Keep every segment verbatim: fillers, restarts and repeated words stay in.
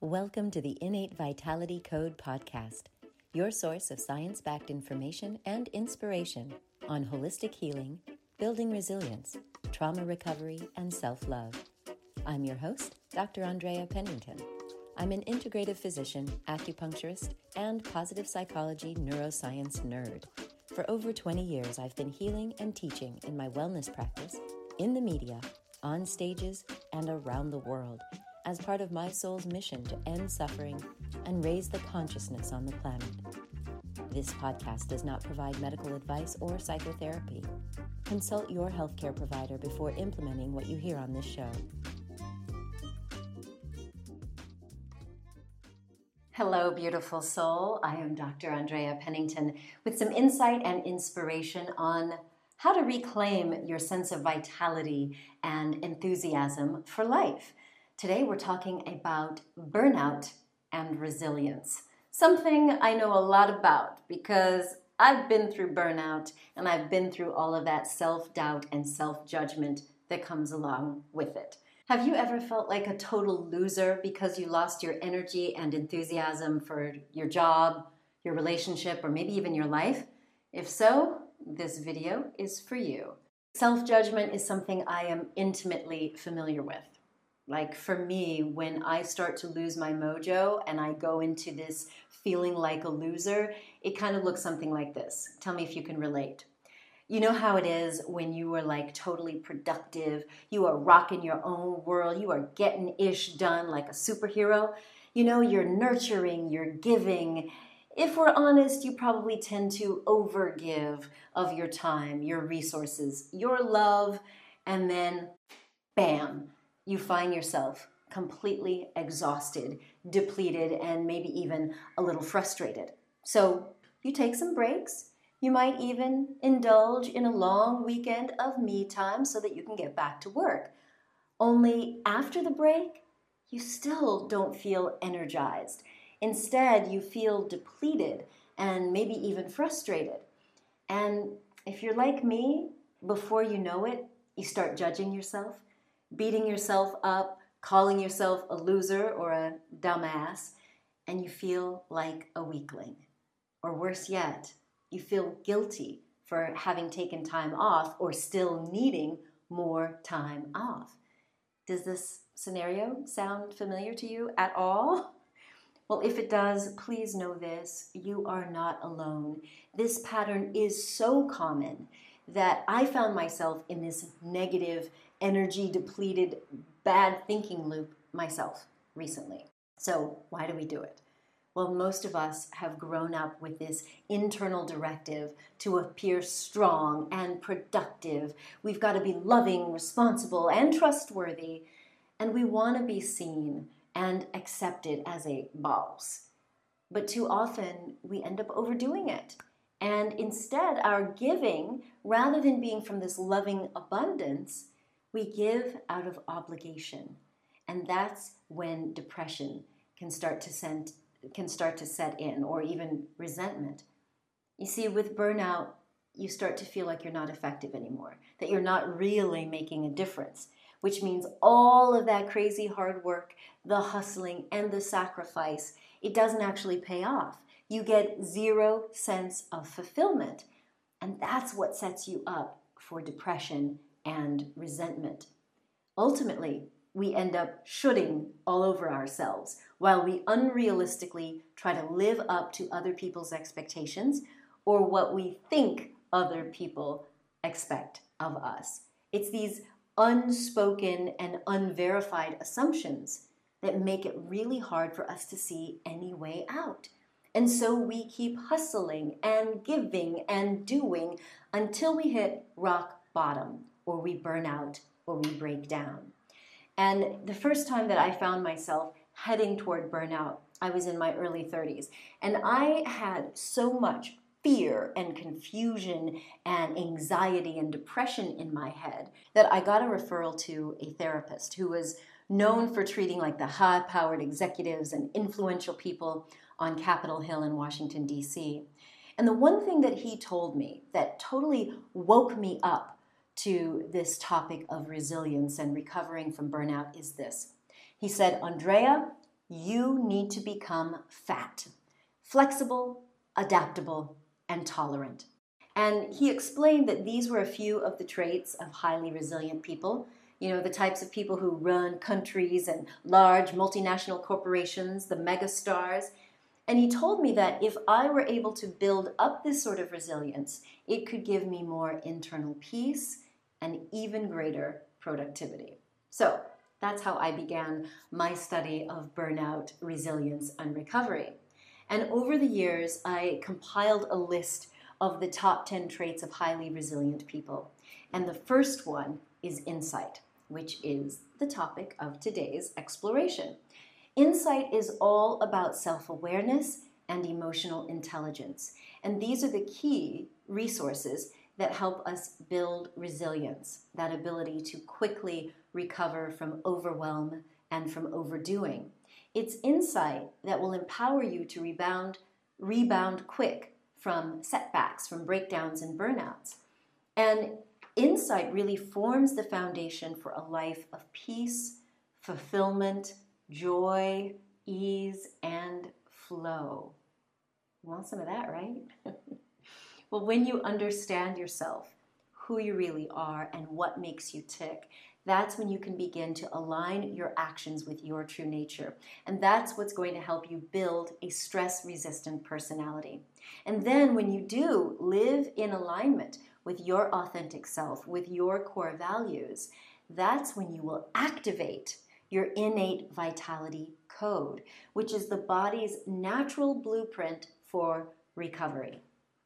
Welcome to the Innate Vitality Code podcast, your source of science-backed information and inspiration on holistic healing, building resilience, trauma recovery, and self-love. I'm your host, Doctor Andrea Pennington. I'm an integrative physician, acupuncturist, and positive psychology neuroscience nerd. For over twenty years, I've been healing and teaching in my wellness practice, in the media, on stages, and around the world, as part of my soul's mission to end suffering and raise the consciousness on the planet. This podcast does not provide medical advice or psychotherapy. Consult your healthcare provider before implementing what you hear on this show. Hello, beautiful soul. I am Doctor Andrea Pennington with some insight and inspiration on how to reclaim your sense of vitality and enthusiasm for life. Today we're talking about burnout and resilience, something I know a lot about because I've been through burnout and I've been through all of that self-doubt and self-judgment that comes along with it. Have you ever felt like a total loser because you lost your energy and enthusiasm for your job, your relationship, or maybe even your life? If so, this video is for you. Self-judgment is something I am intimately familiar with. Like for me, when I start to lose my mojo and I go into this feeling like a loser, it kind of looks something like this. Tell me if you can relate. You know how it is when you are like totally productive, you are rocking your own world, you are getting ish done like a superhero. You know, you're nurturing, you're giving. If we're honest, you probably tend to overgive of your time, your resources, your love, and then bam, you find yourself completely exhausted, depleted, and maybe even a little frustrated. So you take some breaks. You might even indulge in a long weekend of me time so that you can get back to work. Only after the break, you still don't feel energized. Instead, you feel depleted and maybe even frustrated. And if you're like me, before you know it, you start judging yourself, beating yourself up, calling yourself a loser or a dumbass, and you feel like a weakling. Or worse yet, you feel guilty for having taken time off or still needing more time off. Does this scenario sound familiar to you at all? Well, if it does, please know this, you are not alone. This pattern is so common that I found myself in this negative, energy depleted, bad thinking loop myself recently. So why do we do it? Well, most of us have grown up with this internal directive to appear strong and productive. We've got to be loving, responsible, and trustworthy, and we want to be seen and accepted as a boss. But too often, we end up overdoing it. And instead, our giving, rather than being from this loving abundance, we give out of obligation. And that's when depression can start to send can start to set in, or even resentment. You see, with burnout, you start to feel like you're not effective anymore, that you're not really making a difference, which means all of that crazy hard work, the hustling, and the sacrifice, it doesn't actually pay off. You get zero sense of fulfillment, and that's what sets you up for depression and resentment. Ultimately, we end up shooting all over ourselves while we unrealistically try to live up to other people's expectations or what we think other people expect of us. It's these unspoken and unverified assumptions that make it really hard for us to see any way out. And so we keep hustling and giving and doing until we hit rock bottom, or we burn out, or we break down. And the first time that I found myself heading toward burnout, I was in my early thirties. And I had so much fear and confusion and anxiety and depression in my head that I got a referral to a therapist who was known for treating like the high-powered executives and influential people on Capitol Hill in Washington, D C. And the one thing that he told me that totally woke me up to this topic of resilience and recovering from burnout is this. He said, Andrea, You need to become fat, flexible, adaptable, and tolerant. And he explained that these were a few of the traits of highly resilient people. You know, the types of people who run countries and large multinational corporations, the mega stars. And he told me that if I were able to build up this sort of resilience, it could give me more internal peace and even greater productivity. So that's how I began my study of burnout, resilience, and recovery. And over the years, I compiled a list of the top ten traits of highly resilient people. And the first one is insight, which is the topic of today's exploration. Insight is all about self-awareness and emotional intelligence. And these are the key resources that help us build resilience, that ability to quickly recover from overwhelm and from overdoing. It's insight that will empower you to rebound, rebound quick from setbacks, from breakdowns and burnouts. And insight really forms the foundation for a life of peace, fulfillment, joy, ease, and flow. You want some of that, right? Well, when you understand yourself, who you really are, and what makes you tick, that's when you can begin to align your actions with your true nature. And that's what's going to help you build a stress-resistant personality. And then when you do live in alignment with your authentic self, with your core values, that's when you will activate your innate vitality code, which is the body's natural blueprint for recovery.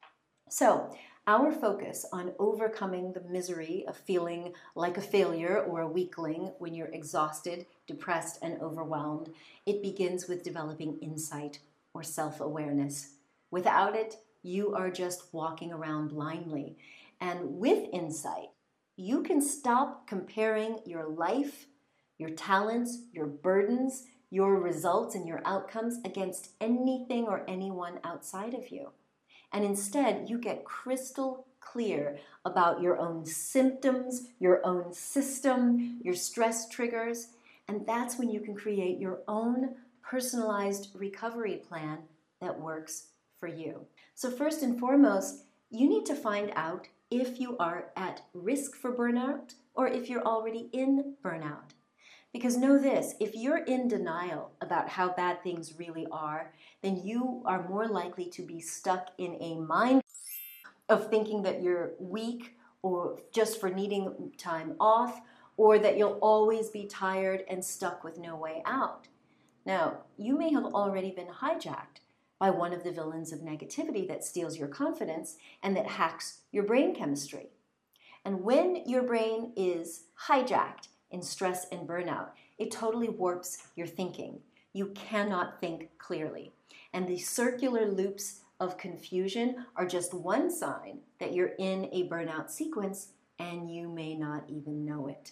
So, our focus on overcoming the misery of feeling like a failure or a weakling when you're exhausted, depressed, and overwhelmed, it begins with developing insight or self-awareness. Without it, you are just walking around blindly. And with insight, you can stop comparing your life, your talents, your burdens, your results, and your outcomes against anything or anyone outside of you. And instead, you get crystal clear about your own symptoms, your own system, your stress triggers, and that's when you can create your own personalized recovery plan that works for you. So first and foremost, you need to find out if you are at risk for burnout or if you're already in burnout. Because know this, if you're in denial about how bad things really are, then you are more likely to be stuck in a mind of thinking that you're weak or just for needing time off, or that you'll always be tired and stuck with no way out. Now, you may have already been hijacked by one of the villains of negativity that steals your confidence and that hacks your brain chemistry. And when your brain is hijacked in stress and burnout, it totally warps your thinking. You cannot think clearly. And the circular loops of confusion are just one sign that you're in a burnout sequence and you may not even know it.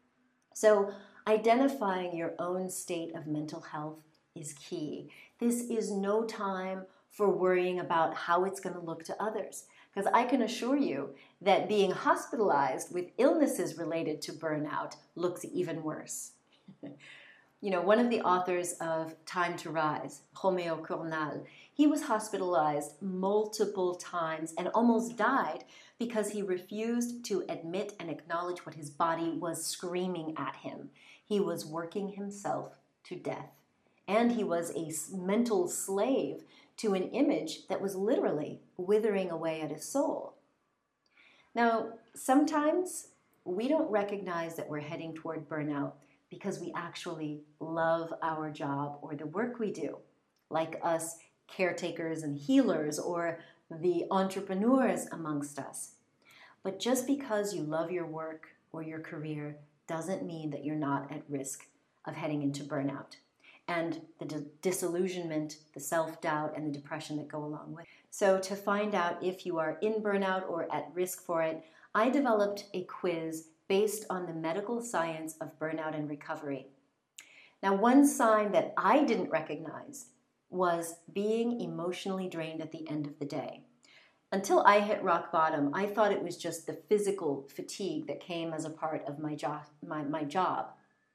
So identifying your own state of mental health is key. This is no time for worrying about how it's going to look to others. Because I can assure you that being hospitalized with illnesses related to burnout looks even worse. You know, one of the authors of Time to Rise, Roméo Cournal, he was hospitalized multiple times and almost died because he refused to admit and acknowledge what his body was screaming at him. He was working himself to death. And he was a mental slave to an image that was literally withering away at his soul. Now, sometimes we don't recognize that we're heading toward burnout because we actually love our job or the work we do, like us caretakers and healers or the entrepreneurs amongst us. But just because you love your work or your career doesn't mean that you're not at risk of heading into burnout and the di- disillusionment, the self-doubt, and the depression that go along with it. So to find out if you are in burnout or at risk for it, I developed a quiz based on the medical science of burnout and recovery. Now, one sign that I didn't recognize was being emotionally drained at the end of the day. Until I hit rock bottom, I thought it was just the physical fatigue that came as a part of my job. My, my job.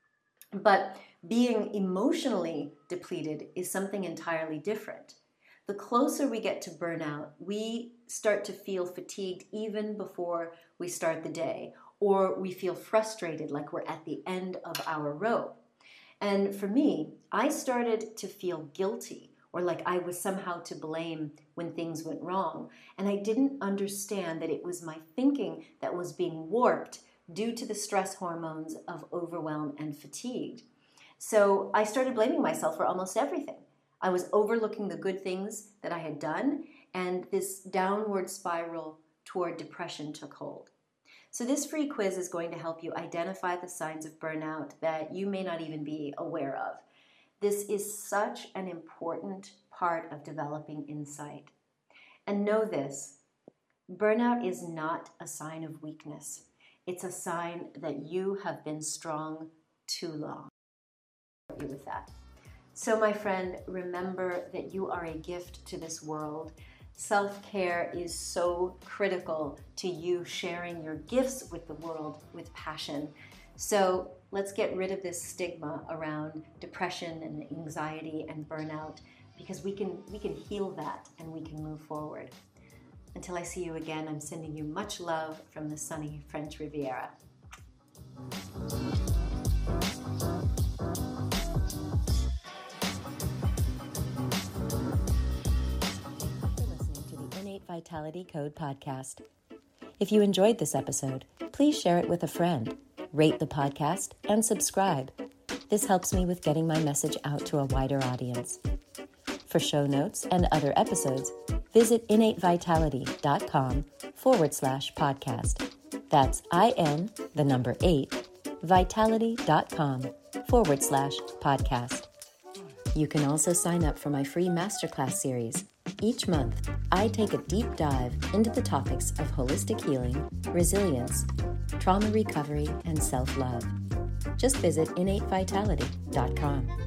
But being emotionally depleted is something entirely different. The closer we get to burnout, we start to feel fatigued even before we start the day, or we feel frustrated like we're at the end of our rope. And for me, I started to feel guilty or like I was somehow to blame when things went wrong. And I didn't understand that it was my thinking that was being warped due to the stress hormones of overwhelm and fatigue. So I started blaming myself for almost everything. I was overlooking the good things that I had done, and this downward spiral toward depression took hold. So this free quiz is going to help you identify the signs of burnout that you may not even be aware of. This is such an important part of developing insight. And know this, burnout is not a sign of weakness. It's a sign that you have been strong too long. I'll help you with that. So my friend, remember that you are a gift to this world. Self-care is so critical to you sharing your gifts with the world with passion. So let's get rid of this stigma around depression and anxiety and burnout, because we can, we can heal that and we can move forward. Until I see you again, I'm sending you much love from the sunny French Riviera. Vitality Code podcast. If you enjoyed this episode, please share it with a friend, rate the podcast, and subscribe. This helps me with getting my message out to a wider audience. For show notes and other episodes, visit innatevitality.com forward slash podcast. That's I-N, the number eight, vitality.com forward slash podcast. You can also sign up for my free masterclass series. Each month, I take a deep dive into the topics of holistic healing, resilience, trauma recovery, and self-love. Just visit innate vitality dot com.